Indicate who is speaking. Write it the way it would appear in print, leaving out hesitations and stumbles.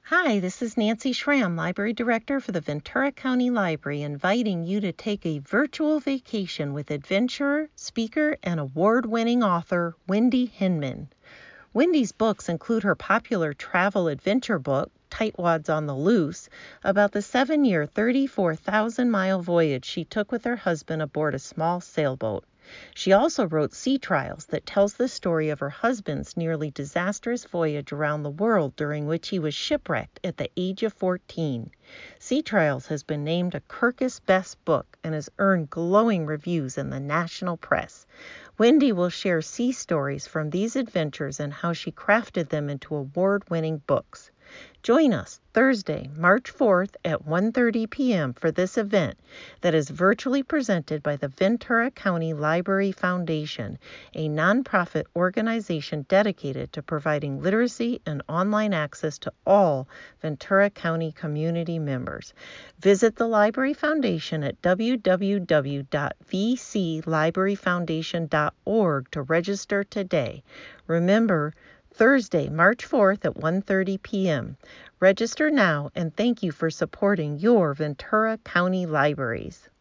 Speaker 1: Hi, this is Nancy Schramm, Library Director for the Ventura County Library, inviting you to take a virtual vacation with adventurer, speaker, and award-winning author Wendy Hinman. Wendy's books include her popular travel adventure book, Tightwads on the Loose, about the 7-year, 34,000-mile voyage she took with her husband aboard a small sailboat. She also wrote Sea Trials that tells the story of her husband's nearly disastrous voyage around the world during which he was shipwrecked at the age of 14. Sea Trials has been named a Kirkus Best Book and has earned glowing reviews in the national press. Wendy will share sea stories from these adventures and how she crafted them into award-winning books. Join us Thursday, March 4th at 1:30 p.m. for this event that is virtually presented by the Ventura County Library Foundation, a nonprofit organization dedicated to providing literacy and online access to all Ventura County community members. Visit the Library Foundation at www.vclibraryfoundation.org to register today. Remember, Thursday, March 4th at 1:30 p.m. Register now and thank you for supporting your Ventura County Libraries.